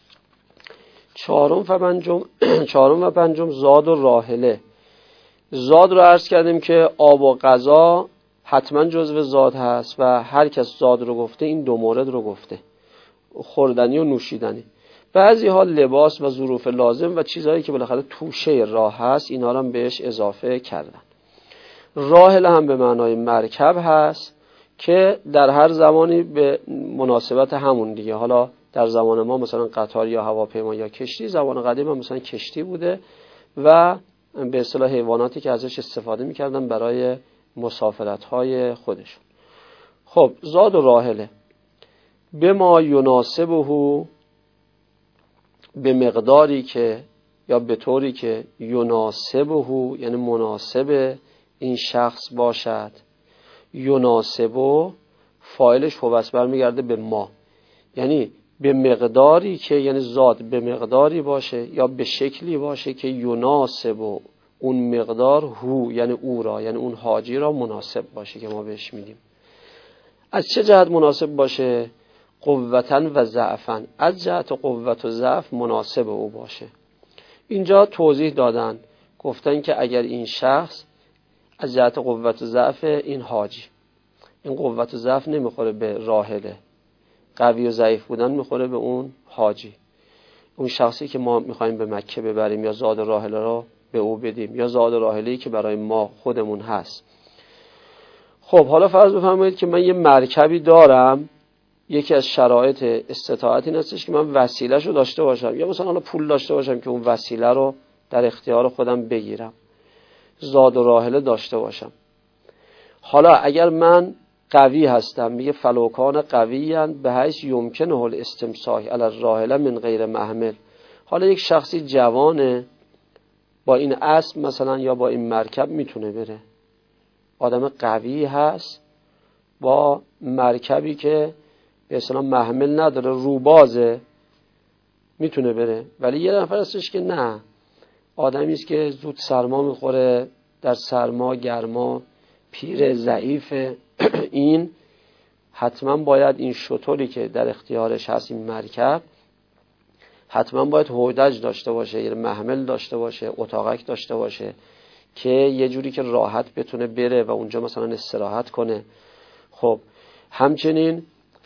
چهارم و پنجم چهارم و پنجم زاد و راحله. زاد رو عرض کردیم که آب و غذا حتما جزو زاد هست و هر کس زاد رو گفته این دو مورد رو گفته، خوردنی و نوشیدنی. بعضی ها لباس و ظروف لازم و چیزهایی که بالاخره توشه راه هست، اینا رو هم بهش اضافه کردن. راحله هم به معنای مرکب هست که در هر زمانی به مناسبت همون دیگه. حالا در زمان ما مثلا قطار یا هواپیما یا کشتی، زمان قدیم هم مثلا کشتی بوده و به اصطلاح حیواناتی که ازش استفاده میکردن برای مسافرت‌های خودشون. خب زاد و راحله به ما یناسبه، به مقداری که یا به طوری که یناسبه یعنی مناسب این شخص باشد. یناسبه فاعلش هوس برمیگرده به ما، یعنی به مقداری که، یعنی زاد به مقداری باشه یا به شکلی باشه که یناسبه اون مقدار هو یعنی او را، یعنی اون حاجی را مناسب باشه که ما بهش میدیم. از چه جهت مناسب باشه؟ قوتن و ضعفن، از جهت قوت و ضعف مناسب او باشه. اینجا توضیح دادن، گفتن که اگر این شخص از جهت قوت و ضعف این حاجی، این قوت و ضعف نمیخوره به راحله، قوی و ضعیف بودن میخوره به اون حاجی، اون شخصی که ما میخوایم به مکه ببریم یا زاد راحله را به او بدیم یا زاد راحله‌ای که برای ما خودمون هست. خب حالا فرض بفرمایید که من یه مرکبی دارم، یکی از شرایط استطاعت این هستش که من وسیله‌اش رو داشته باشم، یا مثلا حالا پول داشته باشم که اون وسیله رو در اختیار خودم بگیرم، زاد و راحله داشته باشم. حالا اگر من قوی هستم، میگه فلوکان قویان به حیث یمکنه الاستمساک علی الراحله من غیر محمل. حالا یک شخصی جوانه، با این اسب مثلا یا با این مرکب میتونه بره، آدم قوی هست با مرکبی که به اصطلاح محمل نداره، روبازه، میتونه بره. ولی یه نفر هستش که نه، آدمی است که زود سرما میخوره، در سرما گرما، پیر، ضعیف، این حتما باید این شتری که در اختیارش هست، این مرکب حتما باید هودج داشته باشه، یه محمل داشته باشه، اتاقک داشته باشه که یه جوری که راحت بتونه بره و اونجا مثلا استراحت کنه. خب همچنین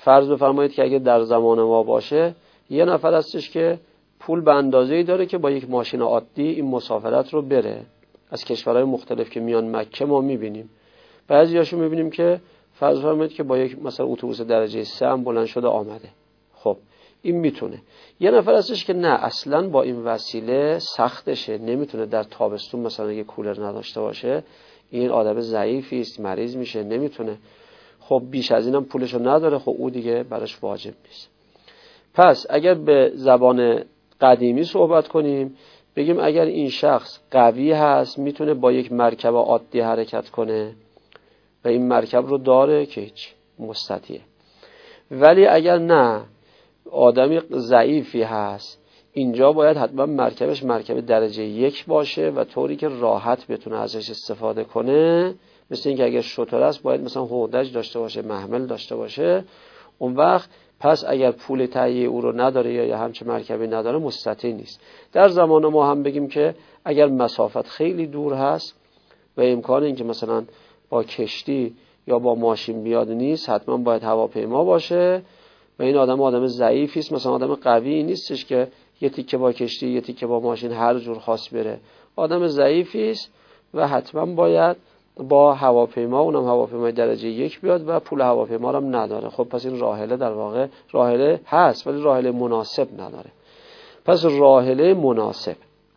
فرض بفرمایید که اگه در زمان ما باشه یه نفر هستش که پول به اندازه‌ای داره که با یک ماشین عادی این مسافرت رو بره. از کشورهای مختلف که میان مکه ما میبینیم بعضیاشو میبینیم که فرض بفرمایید که با یک مثلا اتوبوس درجه سه هم بلند شده آمده. خب این میتونه. یه نفر هستش که نه اصلاً با این وسیله سختشه، نمیتونه در تابستون مثلا اگه کولر نداشته باشه، این آدم ضعیفی است، مریض میشه، نمیتونه. خب بیش از اینم پولشو نداره، خب او دیگه براش واجب نیست. پس اگر به زبان قدیمی صحبت کنیم بگیم اگر این شخص قوی هست میتونه با یک مرکب عادی حرکت کنه و این مرکب رو داره که هیچ مستطیعه. ولی اگر نه آدمی ضعیفی هست اینجا باید حتما مرکبش مرکب درجه یک باشه و طوری که راحت بتونه ازش استفاده کنه. مثل اینکه اگر شتر است باید مثلا هودج داشته باشه، محمل داشته باشه. اون وقت پس اگر پول تهیه او رو نداره یا همچه مرکبی نداره مستطیع نیست. در زمان ما هم بگیم که اگر مسافت خیلی دور هست و امکان اینکه مثلا با کشتی یا با ماشین بیاد نیست، حتما باید هواپیما باشه و این آدم آدم ضعیفی است، مثلا آدم قوی نیستش که یه تیکه با کشتی یه تیکه با ماشین هر جور خاص بره. آدم ضعیفی است و حتما باید با هواپیما، اونم هواپیمای درجه یک بیاد و پول هواپیما رو هم نداره. خب پس این راحله در واقع راحله هست ولی راحله مناسب نداره. پس راحله مناسب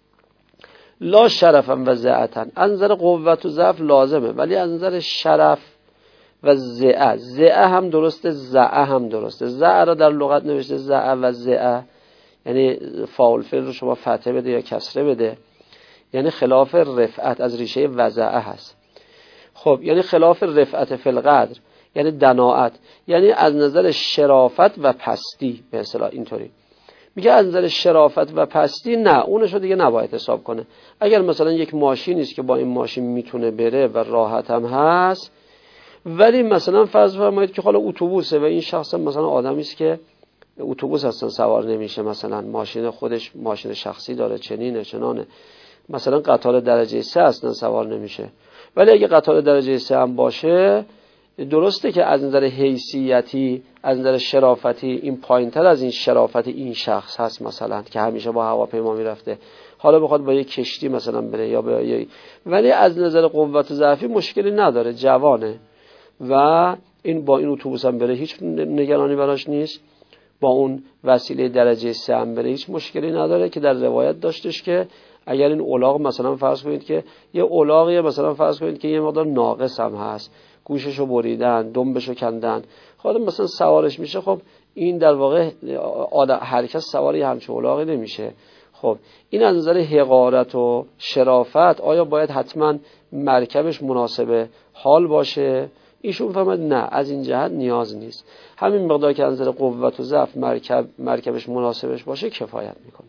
لا شرفا و زعتن، از نظر قوت و ضعف لازمه ولی از نظر شرف و زعه، زعه هم درسته زعه هم درسته. زعه را در لغت نوشته زعه و زعه، یعنی فاعل فعل رو شما فتحه بده یا کسره بده، یعنی خلاف رفعت، از ریشه وضعه هست. خب یعنی خلاف رفعت فی القدر، یعنی دناعت، یعنی از نظر شرافت و پستی. به اصطلاح اینطوری میگه از نظر شرافت و پستی نه، اونشو دیگه نباید حساب کنه. اگر مثلا یک ماشینی است که با این ماشین میتونه بره و راحت هم هست، ولی مثلا فرض فرمایید که حالا اتوبوسه و این شخص مثلا آدمی است که اتوبوس اصلا سوار نمیشه، مثلا ماشین خودش ماشین شخصی داره، چنینه چنانه، مثلا قطار درجه سه اصلا سوار نمیشه. ولی اگه قطار درجه سه هم باشه درسته که از نظر حیثیتی، از نظر شرافتی این پایینتر از این شرافت این شخص هست، مثلا که همیشه با هواپیما میرفته، حالا بخواد با یک کشتی مثلا بره یا با یک، ولی از نظر قوت و ضعفی مشکلی نداره، جوانه و این با این اتوبوس هم بره هیچ نگرانی براش نیست، با اون وسیله درجه سه هم بره هیچ مشکلی نداره. که در روایت داشتش که اگر این الاغ مثلا فرض کنید که یه الاغیه، مثلا فرض کنید که یه مقدار ناقص هم هست، گوششو بریدن، دنبشو کندن، خودم مثلا سوارش میشه، خب این در واقع هر کس سوار یه همچه الاغی نمیشه. خب این از نظر حقارت و شرافت آیا باید حتما مرکبش مناسب حال باشه؟ ایشون فهمد نه، از این جهت نیاز نیست، همین مقدار که از نظر قوت و ضعف مرکب مرکبش مناسبش باشه کفایت میکنه.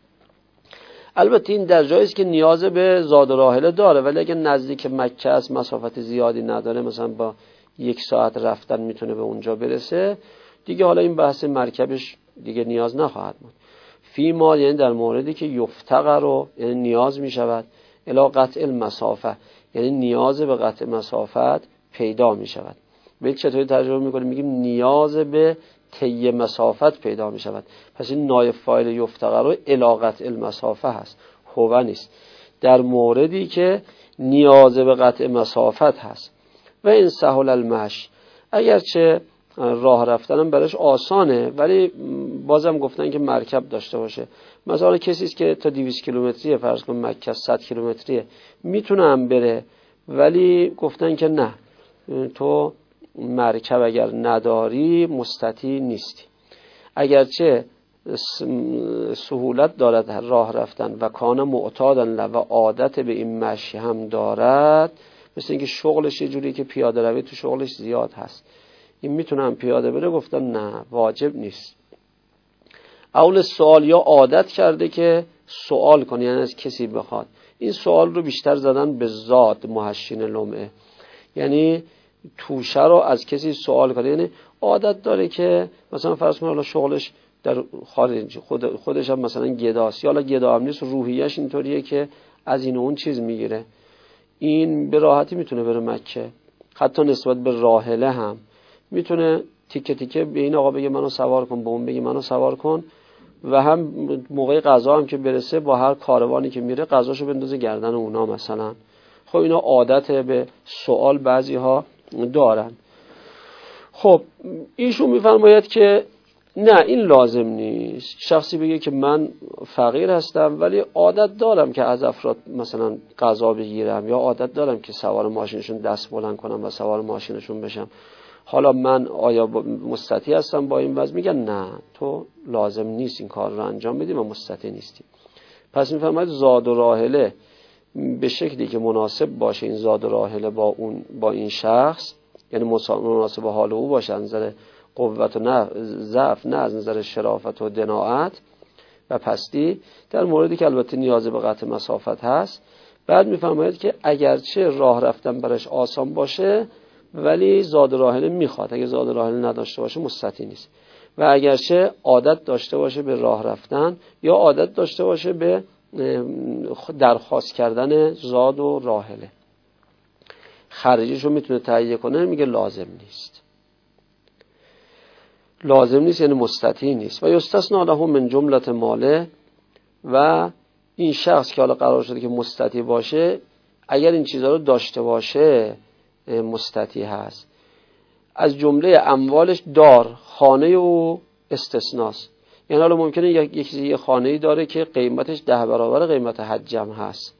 البته این در جایی است که نیاز به زاد و راحله داره، ولی اگه نزدیک مکه است، مسافت زیادی نداره، مثلا با یک ساعت رفتن میتونه به اونجا برسه، دیگه حالا این بحث مرکبش دیگه نیاز نخواهد بود. فی ما یعنی در موردی که یفتقر رو یعنی نیاز میشود، الی قطع المسافه یعنی نیاز به قطع مسافت پیدا میشود. ببین چطوری ترجمه میکنیم، میگیم نیاز به طی مسافت پیدا میشود. پس این نایب فاعل یفتقر رو الی قطع المسافه هست، هو نیست. در موردی که نیاز به قطع مسافت هست. و این سهل المشی، اگرچه راه رفتنم برش آسانه ولی بازم گفتن که مرکب داشته باشه. مثلا کسی است که تا دویست کیلومتریه، فرض کن مکه صد کیلومتریه، میتونه هم بره، ولی گفتن که نه، تو مرکب اگر نداری مستطیع نیستی. اگرچه سهولت دارد راه رفتن و کان معتادن و عادت به این مشی هم دارد، مثل اینکه شغلش یه جوری که پیاده روی تو شغلش زیاد هست، این میتونه هم پیاده بره، گفتن نه واجب نیست. اول سوال یا عادت کرده که سوال کنه، یعنی از کسی بخواد. این سوال رو بیشتر زدن به زاد محشین لمعه، یعنی توشه رو از کسی سوال کنه، یعنی عادت داره که مثلا فرض کنه شغلش در خارج، خود خودش هم مثلا گداست، یا حالا گدا هم نیست، روحیش اینطوریه که از این و اون چیز میگیره، این به راحتی میتونه بره مکه. حتی نسبت به راحله هم میتونه تیکه تیکه به این آقا بگه منو سوار کن، به اون بگه منو سوار کن، و هم موقع قضا هم که برسه با هر کاروانی که میره قضاشو بندازه گردن اونا مثلا. خب اینا عادت به سوال بعضی ها دارن. خب ایشون میفرماید که نه این لازم نیست. شخصی بگه که من فقیر هستم ولی عادت دارم که از افراد مثلا قضا بگیرم، یا عادت دارم که سوار ماشینشون دست بلند کنم و سوار ماشینشون بشم، حالا من آیا مستطیع هستم با این وضع؟ میگن نه تو لازم نیست این کار رو انجام بدی و مستطیع نیستی. پس میفرماید زاد و راحله به شکلی که مناسب باشه این زاد و راحله با اون با این شخص، یعنی مناسب با حال او باشه، از نظر قوت و نه ضعف، نه از نظر شرافت و دناعت و پستی، در موردی که البته نیاز به قطع مسافت هست. بعد میفرماید که اگرچه راه رفتن برش آسان باشه ولی زاد و راحله میخواد، اگه زاد و راحله نداشته باشه مستطیع نیست، و اگرچه عادت داشته باشه به راه رفتن یا عادت داشته باشه به درخواست کردن زاد و راحله، خارجیشو میتونه تهیه کنه، میگه لازم نیست. لازم نیست یعنی مستطیع نیست. و یستثنی له من جملة ماله، و این شخص که حالا قرار شده که مستطیع باشه اگر این چیزها رو داشته باشه مستطیع هست. از جمله اموالش دار، خانه او استثناست. یعنی حالا ممکنه یک چیزی یه خانه‌ای داره که قیمتش ده برابر قیمت حجم هست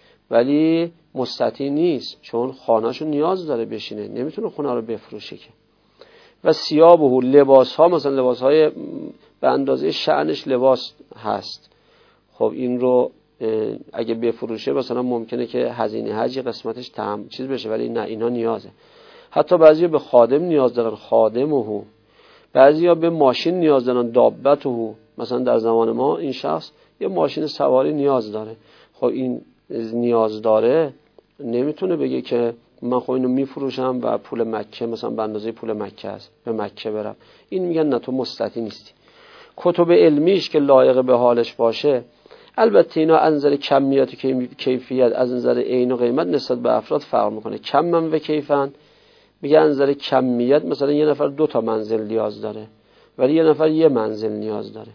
ولی مستطیع نیست، چون خانه‌شو نیاز داره بشینه، نمیتونه خونه رو بفروشه که. و ثیابه، لباس ها، مثلا لباس های به اندازه شأنش لباس هست، خب این رو اگه بفروشه مثلا ممکنه که هزینه حج قسمتش تام چیز بشه، ولی نه اینا نیازه. حتی بعضیا به خادم نیاز دارن، خادمه، بعضیا به ماشین نیاز دارن، دابته. مثلا در زمان ما این شخص یه ماشین سواری نیاز داره، خب این نیاز داره نمیتونه بگه که من خب اینو میفروشم و پول مکه مثلا به اندازه پول مکه است به مکه برم. این میگن نه تو مستطیع نیستی. کتب علمیش که لایق به حالش باشه، البته اینا از نظر کمیت و کیفیت، از نظر عین و قیمت نسبت به افراد فرق میکنه. کم من و کیفن میگه از نظر کمیت مثلا یه نفر دو تا منزل نیاز داره ولی یه نفر یه منزل نیاز داره.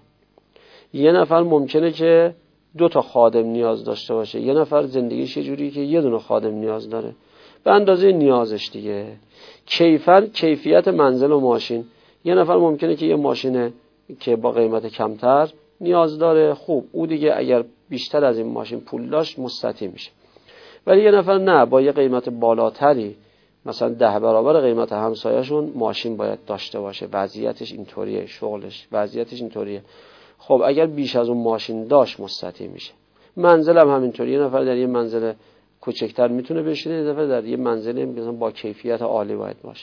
یه نفر ممکنه که دو تا خادم نیاز داشته باشه، یه نفر زندگیش یه جوری که یه دونه خادم نیاز داره، به اندازه نیازش دیگه. کیفر کیفیت منزل و ماشین، یه نفر ممکنه که یه ماشینه که با قیمت کمتر نیاز داره، خوب او دیگه اگر بیشتر از این ماشین پول داشت مستطیع میشه، ولی یه نفر نه، با یه قیمت بالاتری مثلا ده برابر قیمت همسایه‌شون ماشین باید داشته باشه، وضعیتش اینطوریه، شغلش وضعیتش اینطوریه، خب اگر بیش از اون ماشین داشت مستطیع میشه. منزل هم همینطوری، یه نفر در یه منزل کوچکتر میتونه بشینه، یه نفر در یه منزل مثلا با کیفیت عالی باید باشه.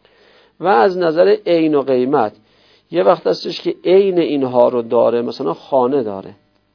و از نظر عین و قیمت یه وقت هستش که عین اینها رو داره، مثلا خانه داره،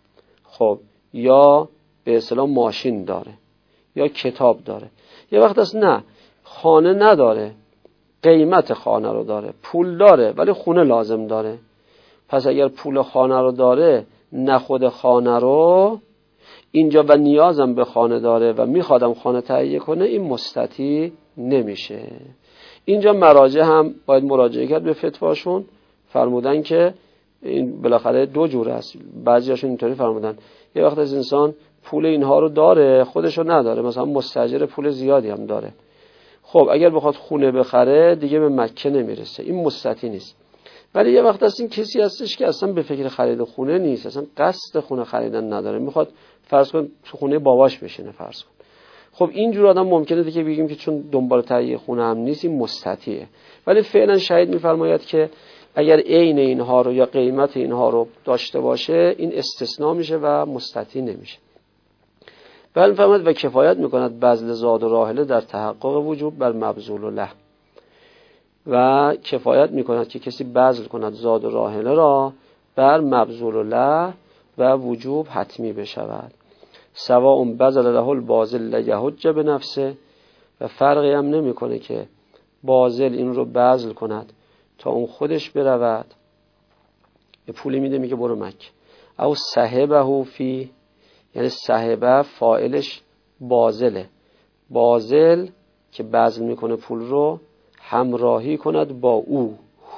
خب یا به اصطلاح ماشین داره یا کتاب داره. یه وقت هست نه، خانه نداره، قیمت خانه رو داره، پول داره ولی خونه لازم داره. پس اگر پول خانه رو داره نه خود خانه رو اینجا و نیازم به خانه داره و میخوادم خانه تهیه کنه، این مستطیع نمیشه. اینجا مراجع هم باید مراجعه کرد به فتواشون، فرمودن که این بالاخره دو جور است. بعضیاشون اینطوری فرمودن یه وقت از انسان پول اینها رو داره خودشو نداره، مثلا مستاجر پول زیادی هم داره، خب اگر بخواد خونه بخره دیگه به مکه نمیرسه، این مستطیع نیست. ولی یه وقت از این کسی هستش که اصلا به فکر خرید خونه نیست، اصلا قصد خونه خریدن نداره، میخواد فرض کن تو خونه باباش بشینه فرض کن، خب اینجور آدم ممکنه دیگه بگیم که چون دنبال تهیه خونه هم نیست این مستطیعه. ولی فعلا شاهد میفرماید که اگر عین اینها رو یا قیمت اینها رو داشته باشه این استثناء میشه و مستطیع نمیشه. بل فهمد و کفایت میکند بذل زاد و راحله در تحقق وجوب بر مبذول له، و کفایت میکند که کسی بذل کند زاد و راحله را بر مبذول له و وجوب حتمی بشود. سواء بذل له الباذل لیحج بنفسه، و فرقی هم نمیکنه که باذل این رو بذل کند تا اون خودش برود، یه پولی میده میگه برو مکه، او صاحبه فی، یعنی صاحبه فاعلش باذله، باذل که بذل میکنه پول رو همراهی کند با او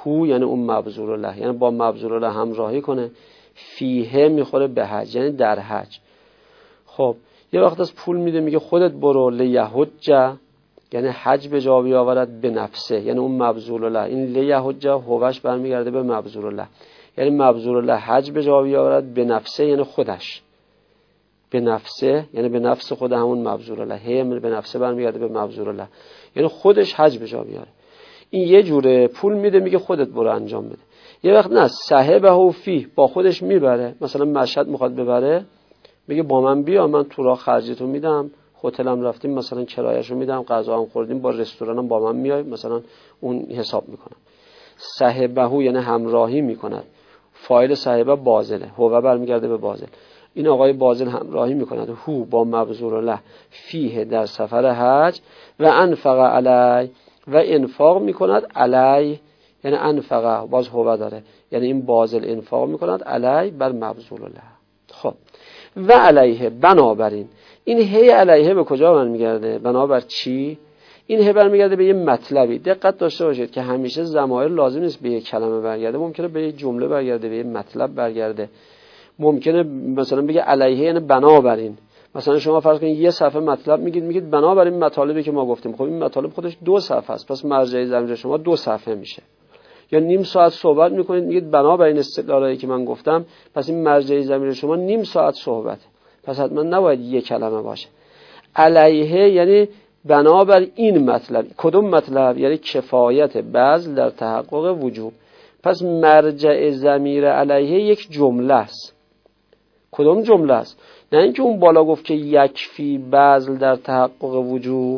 هو یعنی اون مبذول له، یعنی با مبذول له همراهی کنه. فیه میخوره به حج، یعنی در حج. خب یه وقت از پول میده میگه خودت برو، لیحج یعنی حج به جا بیاورد به نفسه، یعنی اون مبذول له. این لیحج هوش برمیگرده به مبذول له، یعنی مبذول له حج به جا بیاورد به نفسه، یعنی خودش. به نفسه یعنی به نفس خود همون مبذول له، هی به نفسه برمیگرده به مبذول له، یعنی خودش حج به جا بیاره. این یه جوره پول میده میگه خودت برو انجام بده. یه وقت نه، صاحبه فی با خودش میبره، مثلا مشهد میخواد ببره میگه با من بیا، من تو راه خرجتو میدم، هتلم رفتیم مثلا کرایه‌شو میدم، غذا هم خوردیم، با رستورانم با من میای، مثلا اون حساب میکنم. صاحبه یعنی همراهی میکند، فاعل صاحبه باذله، هو برمیگرده به باذل. این آقای باذل همراهی میکند هو با مبذول له فیه در سفر حج، و انفق علی و انفاق میکند علی، یعنی انفقه باز هو داره، یعنی این باذل انفاق میکند علی بر مبذول له. خب و علیه بنابراین، این هی علیه به کجا برمیگرده؟ بنابر چی؟ این هی برمیگرده به یه مطلبی. دقت داشته باشید که همیشه ضمایر لازم نیست به یک کلمه برگرده، ممکنه به یک جمله برگرده، به یک مطلب برگرده. ممکنه مثلا بگه علیه یعنی بنابراین. مثلا شما فرض کنید یه صفحه مطلب میگید، میگید بنابراین مطالبی که ما گفتیم. خب این مطالب خودش دو صفحه است، پس مرجع ضمیر شما دو صفحه میشه. یا نیم ساعت صحبت میکنید، میگید بنابراین استدلالایی که من گفتم، پس این مرجع ضمیر شما نیم ساعت صحبته، پس حتما نباید یک کلمه باشه. علیه یعنی بنابر این مطلب. کدوم مطلب؟ یعنی کفایت بذل در تحقق وجوب. پس مرجع ضمیر علیه یک جمله است. کدوم جمله است؟ نه اینکه اون بالا گفت که یکفی بذل در تحقق وجوب.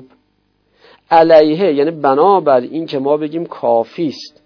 علیه یعنی بنابر این که ما بگیم کافی است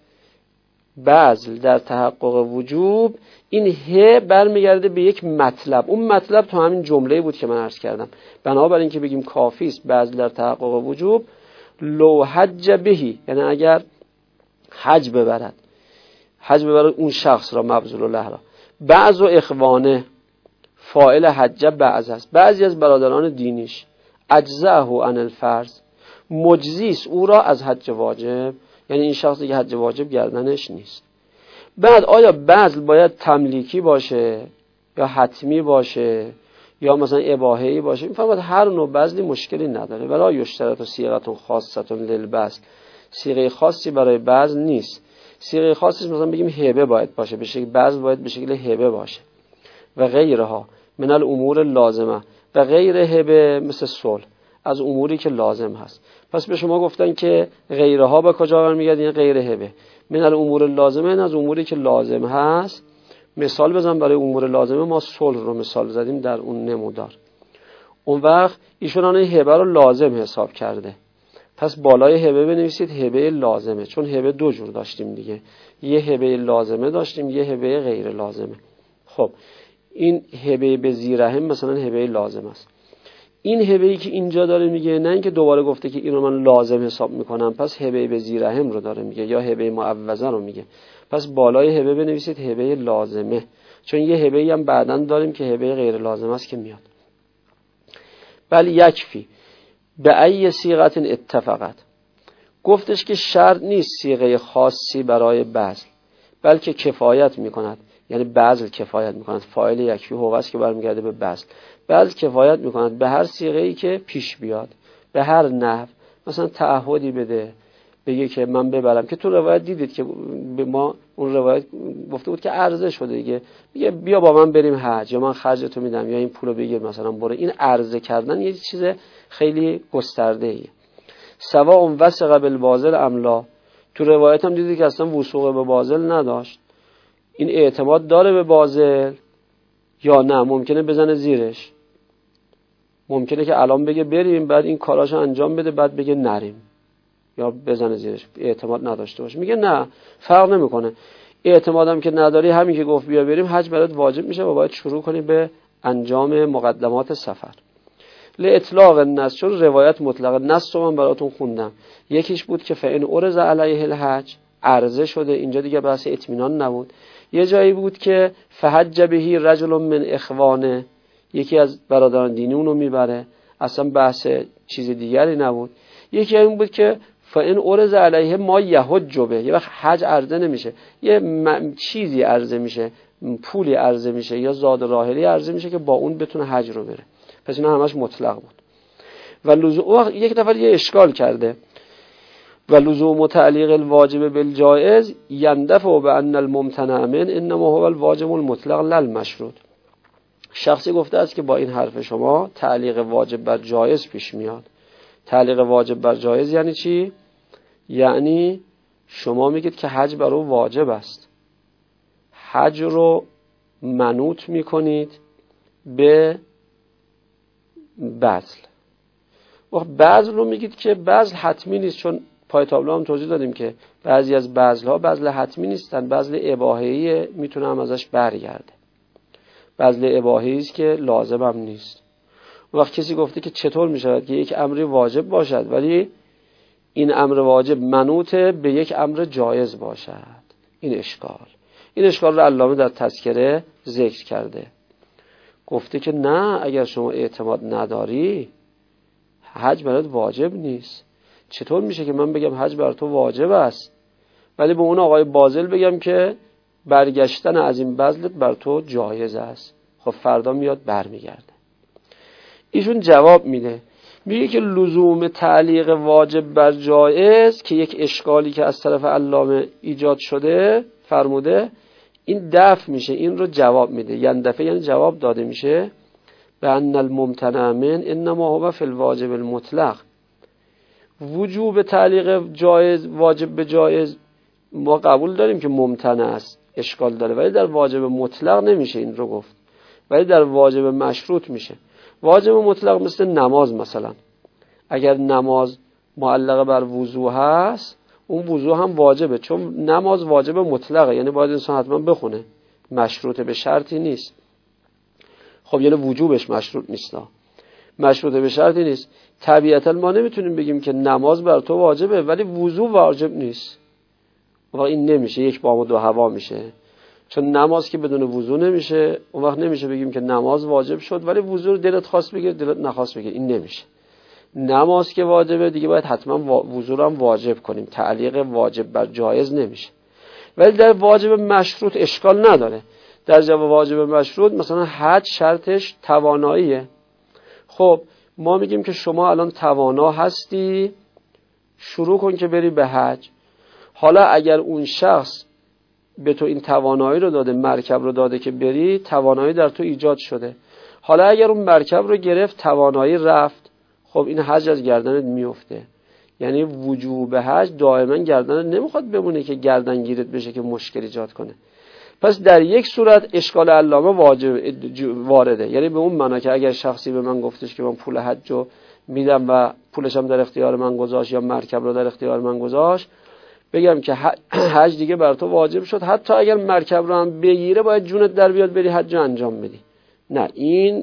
بذل در تحقق وجوب. این ه برمیگرده به یک مطلب. اون مطلب تو همین جمله بود که من عرض کردم. بنابراین که بگیم کافی است بذل در تحقق وجوب، لو حج بهی یعنی اگر حج ببرد، حج ببرد اون شخص را، مبذول له را. بعض و اخوانه فاعل حج بعض است، بعضی از برادران دینیش، اجزاه عن الفرض مجزیس او را از حج واجب، یعنی این شخصی که حج واجب گردنش نیست. بعد آیا بذل باید تملیکی باشه یا حتمی باشه یا مثلا اباحه‌ای باشه؟ این فرمود هر نوع بذلی مشکلی نداره. ولا یشترط صیغه خاصه للبذل، صیغه خاصی برای بذل نیست. صیغه خاصی مثلا بگیم هبه باید باشه، به شکل بذل باید به شکل هبه باشه و غیرها من الامور لازمه، و غیر هبه مثل صلح از اموری که لازم هست. پس به شما گفتن که غیرها به کجا برمیگرده؟ یعنی غیر هبه. من الامور لازمه این از اموری که لازم هست. مثال بزن برای امور لازمه، ما صلح رو مثال زدیم در اون نمودار. اون وقت ایشون آن هبه رو لازم حساب کرده، پس بالای هبه بنویسید هبه لازمه، چون هبه دو جور داشتیم دیگه، یه هبه لازمه داشتیم، یه هبه غیر لازمه. خب این هبه به زیرهم مثلا هبه لازم است. این هبه‌ای که اینجا داره میگه، نه اینکه دوباره گفته که اینو من لازم حساب میکنم، پس هبه به زیرهم رو داره میگه یا هبه معوضه رو میگه. پس بالای هبه بنویسید هبه لازمه، چون یه هبه‌ای هم بعداً داریم که هبه غیر لازم است که میاد. بل یکفی به ای صیغه اتفقت، گفتش که شرط نیست صیغه خاصی برای بذل، بلکه کفایت میکند، یعنی بذل کفایت میکند. فاعل یکفی هو است که برمیگرده به بذل. بذل کفایت میکند به هر صیغه‌ای که پیش بیاد، به هر نحو. مثلا تعهدی بده، بگه که من ببرم، که تو روایت دیدید که به ما اون روایت گفته بود که عرضه شده دیگه، میگه بیا با من بریم حج، یا من خرجتو میدم، یا این پولو بگیر مثلا برو. این عرضه کردن یه چیز خیلی گسترده ایه. سواء وثق بالباذل ام لا، تو روایت هم دیدید که اصلا وثوق به باذل نداشت. این اعتماد داره به باذل یا نه؟ ممکنه بزنه زیرش، ممکنه که الان بگه بریم بعد این کاراشو انجام بده بعد بگه نریم، یا بزنه زیرش، اعتماد نداشته باشه. میگه نه، فرق نمیکنه. اعتمادم که نداری، همین که گفت بیا بریم حج برات واجب میشه و باید شروع کنی به انجام مقدمات سفر. لاطلاق النص، چون روایت مطلقه. نص رو من براتون خوندم، یکیش بود که فإن عرض علیه الحج، عرضه شده، اینجا دیگه بحث اطمینان نبود. یه جایی بود که فحج بهی رجل من اخوانه، یکی از برادران دینی اونو میبره، اصلا بحث چیز دیگری نبود. یکی این بود که فان ارز علیه ما یحج به، یه وقت حج عرضه نمیشه، یه م... چیزی عرضه میشه، پولی عرضه میشه یا زاد راحلی عرضه میشه که با اون بتونه حج رو بره. پس اینا همش مطلق بود. و لزوم یک نفر یه اشکال کرده و لزوم تعلیق الواجب بالجائز یندفع بان الممتنع من انما هو الواجب المطلق لا المشروط. شخصی گفته است که با این حرف شما تعلیق واجب بر جایز پیش میاد. تعلیق واجب بر جایز یعنی چی؟ یعنی شما میگید که حج بر او واجب است، حج رو منوط میکنید به بذل. و بذل رو میگید که بذل حتمی نیست، چون پای تابلو هم توضیح دادیم که بعضی از بذل ها بذل حتمی نیستن، بذل اباحه‌ای میتونه هم ازش برگرده، بذل اباحه‌ای است که لازم هم نیست. وقت کسی گفته که چطور میشود که یک امری واجب باشد ولی این امر واجب منوط به یک امر جایز باشد؟ این اشکال این اشکال رو علامه در تذکره ذکر کرده. گفته که نه، اگر شما اعتماد نداری حج برات واجب نیست. چطور میشه که من بگم حج بر تو واجب است ولی به اون آقای باذل بگم که برگشتن از این بذلت بر تو جایز است؟ خب فردا میاد برمیگرده. ایشون جواب میده، میگه که لزوم تعلیق واجب بر جایز که یک اشکالی که از طرف علامه ایجاد شده فرموده، این دفع میشه، این رو جواب میده. یعنی دفعه یعنی جواب داده میشه به ان الممتنع من انما هو فی الواجب المطلق. وجوب تعلیق جایز واجب به جایز ما قبول داریم که ممتنع است، اشکال داره، ولی در واجب مطلق نمیشه این رو گفت، ولی در واجب مشروط میشه. واجب مطلق مثل نماز مثلا، اگر نماز معلقه بر وضو هست اون وضو هم واجبه، چون نماز واجب مطلقه، یعنی باید انسان حتما بخونه، مشروط به شرطی نیست. خب یعنی وجوبش مشروط نیست، مشروط به شرطی نیست. طبیعتا ما نمیتونیم بگیم که نماز بر تو واجبه ولی وضو واجب نیست، و این نمیشه، یک بام و دو هوا میشه، چون نماز که بدون وضو نمیشه. اون وقت نمیشه بگیم که نماز واجب شد ولی وضو رو دلت خواست بگیر دلت نخواست بگیر، این نمیشه. نماز که واجبه دیگه باید حتما وضو رو هم واجب کنیم، تعلیق واجب بر جایز نمیشه. ولی در واجب مشروط اشکال نداره. در جواب واجب مشروط مثلا حج شرطش تواناییه. خب ما میگیم که شما الان توانا هستی، شروع کن که بری به حج. حالا اگر اون شخص به تو این توانایی رو داده، مرکب رو داده که بری، توانایی در تو ایجاد شده، حالا اگر اون مرکب رو گرفت توانایی رفت، خب این حج از گردنت میفته. یعنی وجوب حج دائما گردنت نمیخواد بمونه که گردن گیرت بشه که مشکل ایجاد کنه. پس در یک صورت اشکال علامه واجب وارده، یعنی به اون معنا که اگر شخصی به من گفتش که من پول حج رو میدم و پولش هم در اختیار من گذاشت یا مرکب رو در اختیار من گذاشت، بگم که حج دیگه بر تو واجب شد، حتی اگر مرکب رو هم بگیره باید جونت در بیاد بری حج رو انجام بدی. نه، این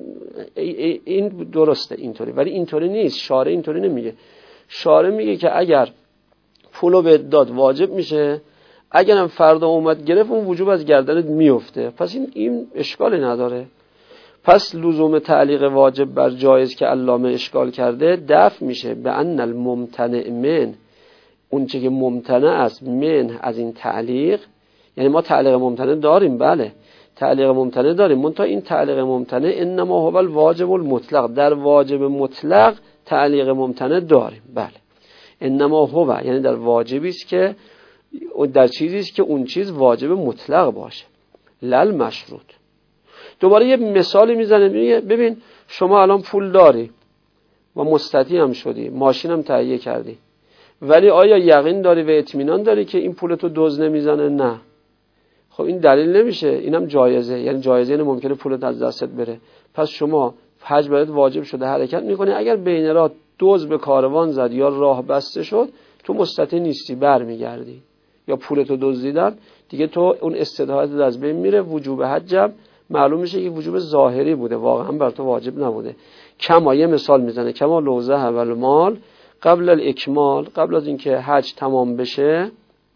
این درسته اینطوری، ولی اینطوری نیست. شارع اینطوری نمیگه. شارع میگه که اگر پولو بهت داد واجب میشه، اگرم فردا اومد گرفت اون وجوب از گردنت میفته. پس این این اشکالی نداره. پس لزوم تعلیق واجب بر جایز که علامه اشکال کرده دفع میشه به ان الممتنع من، اون چه که ممتنع است من از این تعلیق. یعنی ما تعلیق ممتنع داریم، بله تعلیق ممتنع داریم، منتها این تعلیق ممتنع انما هو الواجب المطلق، در واجب مطلق تعلیق ممتنع داریم، بله. انما هو یعنی در واجبی است که در چیزی است که اون چیز واجب مطلق باشه، لل مشروط. دوباره یه مثالی میزنه، میگه ببین شما الان پول داری و مستطیع هم شدی، ماشین هم تهیه کردی، ولی آیا یقین داری و اطمینان داری که این پولتو دزد نمیزنه؟ نه. خب این دلیل نمیشه، اینم جایزه، یعنی جایزه اینه ممکنه پولت از دستت بره. پس شما حج برات واجب شده، حرکت میکنی، اگر بین راه دزد به کاروان زد یا راه بسته شد، تو مستطیع نیستی، برمیگردی، یا پولتو دزدیدن دیگه، تو اون استطاعت از بین میره. وجوب حجم معلوم میشه که وجوب ظاهری بوده، واقعا بر تو واجب نبوده. کما یه مثال میزنه، کما لوزه اول مال قبل الاکمال، قبل از اینکه حج تمام بشه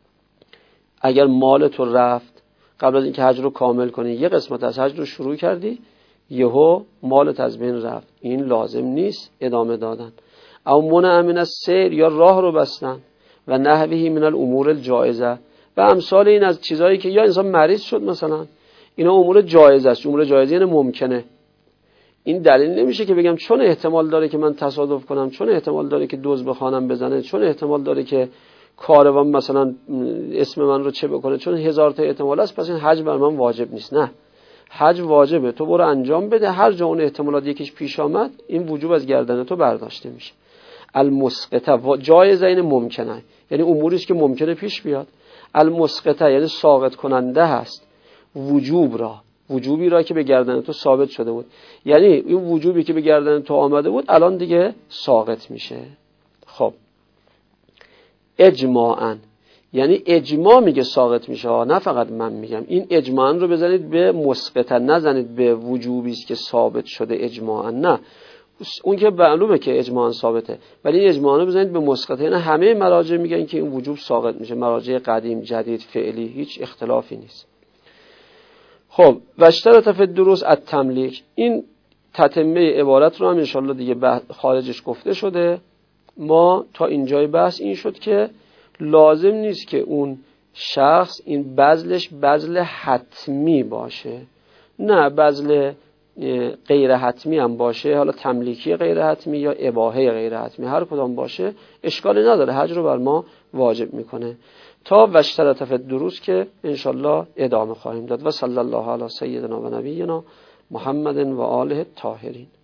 اگر مال تو رفت، قبل از اینکه حج رو کامل کنی یه قسمت از حج رو شروع کردی، یهو مالت از بین رفت، این لازم نیست ادامه دادن. او منع من السیر، یا راه رو بستن. و نحوه من الامور الجائزه و امثال این از چیزایی که یا انسان مریض شد مثلا، اینا امور جایز است. امور جایز یعنی ممکنه. این دلیل نمیشه که بگم چون احتمال داره که من تصادف کنم، چون احتمال داره که دزد به خانم بزنه، چون احتمال داره که کاروان مثلا اسم من رو چه بکنه، چون هزار تا احتمال است پس این حج بر من واجب نیست. نه، حج واجبه، تو برو انجام بده، هر جا اون احتمالات یکیش پیش آمد این وجوب از گردن تو برداشته میشه. المسقطه جایز این ممکنه، یعنی اموری است که ممکنه پیش بیاد. المسقطه یعنی ساقط کننده هست وجوب را، وجوبی را که به گردن تو ثابت شده بود، یعنی این وجوبی که به گردن تو آمده بود الان دیگه ساقط میشه. خب اجماعاً یعنی اجماع میگه ساقط میشه، نه فقط من میگم. این اجماعاً رو بزنید به مسقطه، نزنید به وجوبی است که ثابت شده اجماعاً. نه، اون که معلومه که اجماعاً ثابته، ولی این اجماعاً رو بزنید به مسقطه. یعنی همه مراجع میگن که این وجوب ساقط میشه، مراجع قدیم جدید فعلی هیچ اختلافی نیست. خب و اشترط فی الدروس التملیک، این تتمه عبارت رو هم انشالله دیگه خارجش گفته شده. ما تا اینجای بحث این شد که لازم نیست که اون شخص این بذلش بذل حتمی باشه، نه بذل غیر حتمی هم باشه، حالا تملیکی غیر حتمی یا اباحه غیر حتمی، هر کدام باشه اشکالی نداره، حج رو بر ما واجب میکنه. تا و اشترط فی الدروس که انشالله ادامه خواهیم داد. و صلی الله علی سیدنا و نبینا محمد و آله الطاهرین.